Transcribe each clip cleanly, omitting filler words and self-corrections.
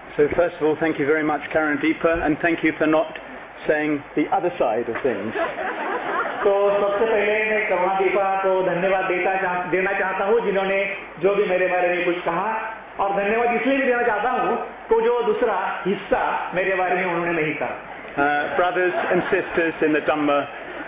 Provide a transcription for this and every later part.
So first of all, thank you very much, Karen Deepa, and thank you for not saying the other side of things. तो सबसे पहले मैं करुणा दीपा को धन्यवाद देना चाहता हूँ जिन्होंने जो भी मेरे बारे में कुछ कहा, और धन्यवाद इसलिए भी देना चाहता हूँ तो जो दूसरा हिस्सा मेरे बारे में उन्होंने नहीं कहा। Brothers and sisters in the Dhamma,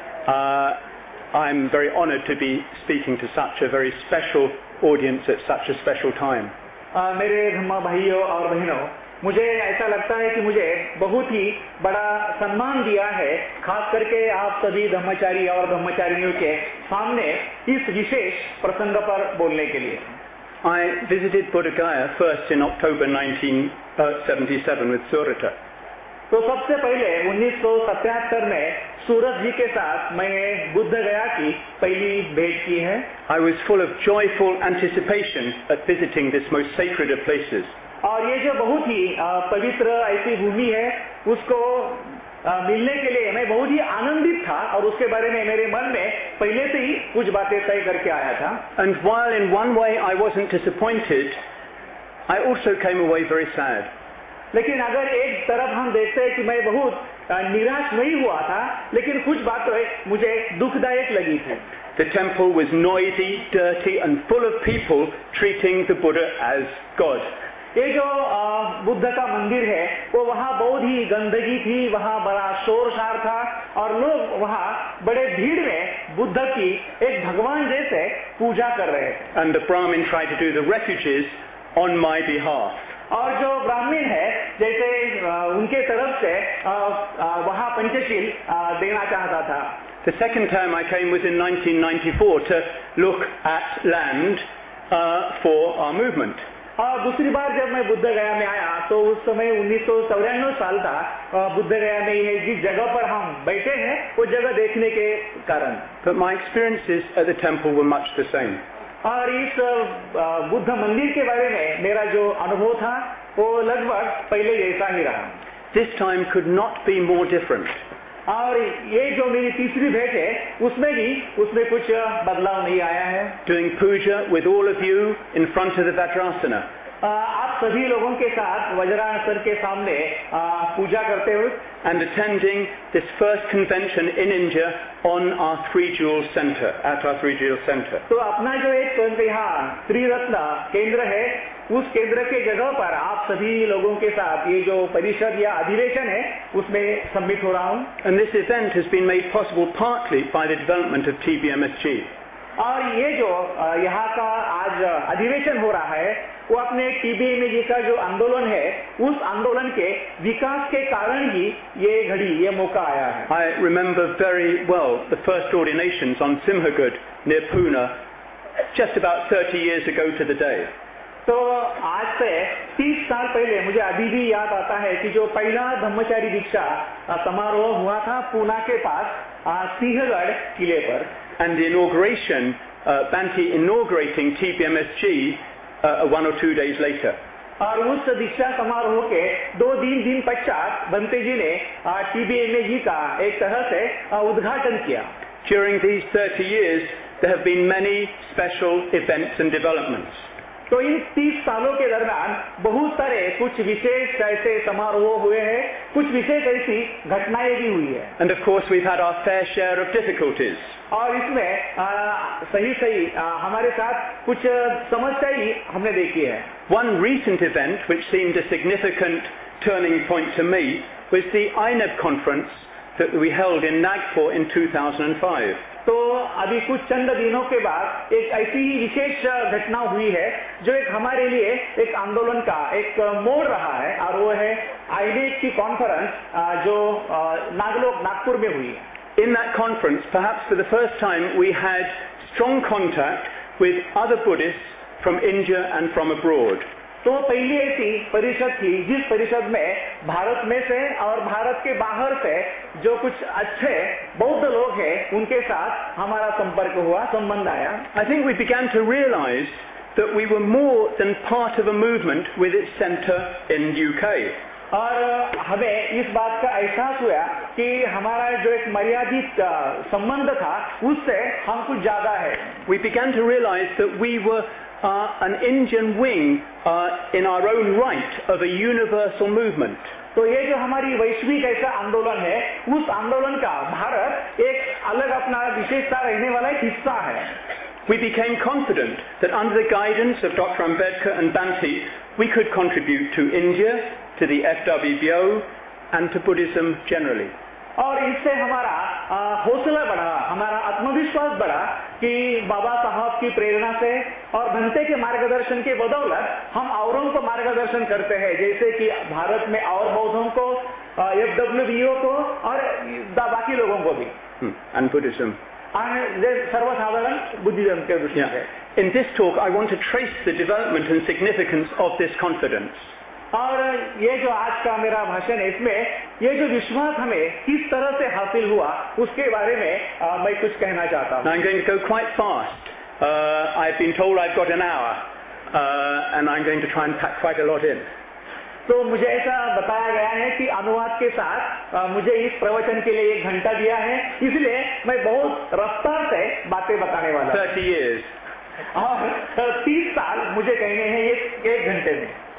I'm very honoured to be speaking to such a very special audience at such a special time. मेरे धम्मा भाइयों और बहनों, मुझे ऐसा लगता है कि मुझे बहुत ही बड़ा सम्मान दिया है, खास करके आप सभी धम्मचारी और धम्मचारिणियों के सामने इस विशेष प्रसंग पर बोलने के लिए। I visited Buddha Gaya first in October 1977 with Surata. तो सबसे पहले 1977 में सूरत जी के साथ मैंने बुद्ध गया की पहली भेंट की है। I was full of joyful anticipation at visiting this most sacred of places. और ये जो बहुत ही पवित्र ऐसी भूमि है, उसको मिलने के लिए मैं बहुत ही आनंदित था और उसके बारे में मेरे मन में पहले से ही कुछ बातें तय करके आया था। And while in one way I wasn't disappointed, I also came away very sad. लेकिन अगर एक तरफ हम देखते हैं कि मैं बहुत निराश नहीं हुआ था, लेकिन कुछ बातें मुझे दुखदायक लगी थी। The temple was noisy, dirty and full of people treating the Buddha as God. ये जो बुद्ध का मंदिर है वो वहाँ बहुत ही गंदगी थी, वहाँ बड़ा शोर शार था और लोग वहाँ बड़े भीड़ में बुद्ध की एक भगवान जैसे पूजा कर रहे थे। And the Brahmin tried to do the refuges on my behalf. और जो ब्राह्मण है जैसे उनके तरफ से वहाँ पंचशील देना चाहता था। The second time I came was in 1994 to look at land for our movement. दूसरी बार जब मैं बुद्ध गया में आया तो उस समय 1994 साल था। बुद्ध गया में ये जिस जगह पर हम बैठे हैं वो जगह देखने के कारण। But my experiences at the temple were much the same. और इस बुद्ध मंदिर के बारे में मेरा जो अनुभव था वो लगभग पहले जैसा ही रहा। This time could not be more different. और ये जो मेरी तीसरी भेंट है उसमें कुछ बदलाव नहीं आया है। Doing puja with all of you in front of the Vajrasana. आप सभी लोगों के साथ वज्रासन के सामने पूजा करते हुए and attending this first convention in India on our Three Jewel Center, at our Three Jewel Center. तो अपना जो एक यहाँ त्रिरत्न केंद्र है, उस केंद्र के जगह पर आप सभी लोगों के साथ ये जो परिषद या अधिवेशन है उसमें सम्मिलित हो रहा हूँ। And this event has been made possible partly by the development of TBMSG. और ये जो यहाँ का आज अधिवेशन हो रहा है वो अपने TBMSG का जो आंदोलन है उस आंदोलन के विकास के कारण ही ये घड़ी ये मौका आया है। I remember very well the first ordinations on Simhagud near Pune just about 30 years ago to the day. तो आज से 30 साल पहले मुझे अभी भी याद आता है कि जो पहला धम्मचारी दीक्षा समारोह हुआ था पूना के पास सिंहगढ़ किले पर। And the inauguration, Banti inaugurating TBMSG 1 or 2 days later. और उस दीक्षा समारोह के 2-3 दिन पश्चात बंते जी ने TBMSG का एक तरह से उद्घाटन किया। During these 30 years, there have been many special events and developments. तो इन 30 सालों के दरमियान बहुत सारे कुछ विशेष ऐसे समारोह हुए हैं, कुछ विशेष ऐसी घटनाएं भी हुई है। And of course we've had our fair share of difficulties. और इसमें सही हमारे साथ कुछ समस्याएं ही हमने देखी है। One recent event which seemed a significant turning point to me was the INEB conference that we held in Nagpur in 2005. तो अभी कुछ चंद दिनों के बाद एक ऐसी ही विशेष घटना हुई है जो एक हमारे लिए एक आंदोलन का एक मोड़ रहा है और वो है आईनेब की कॉन्फ्रेंस जो नागपुर में हुई है। In that conference, perhaps for the first time, we had strong contact with other Buddhists from India and from abroad. तो पहली ऐसी परिषद थी जिस परिषद में भारत में से और भारत के बाहर से जो कुछ अच्छे बौद्ध लोग हैं उनके साथ हमारा संपर्क हुआ, संबंध आया। I think we began to realize that we were more than part of a movement with its center in UK. और हमें इस बात का एहसास हुआ कि हमारा जो एक मर्यादित संबंध था उससे हम कुछ ज्यादा है। We began to realize that we were an Indian wing in our own right of a universal movement. तो ये जो हमारी वैश्विक ऐसा आंदोलन है, उस आंदोलन का भारत एक अलग अपना विशेषता रहने वाला एक हिस्सा है. We became confident that under the guidance of Dr. Ambedkar and Bhante, we could contribute to India, to the FWBO, and to Buddhism generally. और इससे हमारा हौसला बढ़ा, हमारा आत्मविश्वास बढ़ा कि बाबा साहब की प्रेरणा से और भंते के मार्गदर्शन के बदौलत हम औरों को मार्गदर्शन करते हैं, जैसे कि भारत में और बौद्धों को, FWBO को और बाकी लोगों को भी. And Buddhism. सर्वसाधारण बुद्धिज्म के दृष्टि से. In this talk, I want to trace the development and significance of this confidence. और ये जो आज का मेरा भाषण है, इसमें ये जो विश्वास हमें किस तरह से हासिल हुआ उसके बारे में मैं कुछ कहना चाहता हूँ. I'm going to go quite fast. I've been told I've got an hour, and I'm going to try and pack quite a lot in. तो मुझे ऐसा बताया गया है कि अनुवाद के साथ मुझे इस प्रवचन के लिए 1 घंटा दिया है, इसलिए मैं बहुत रफ्तार से बातें बताने वाला हूँ. 30 years. और 30 साल मुझे कहने हैं 1 घंटे में.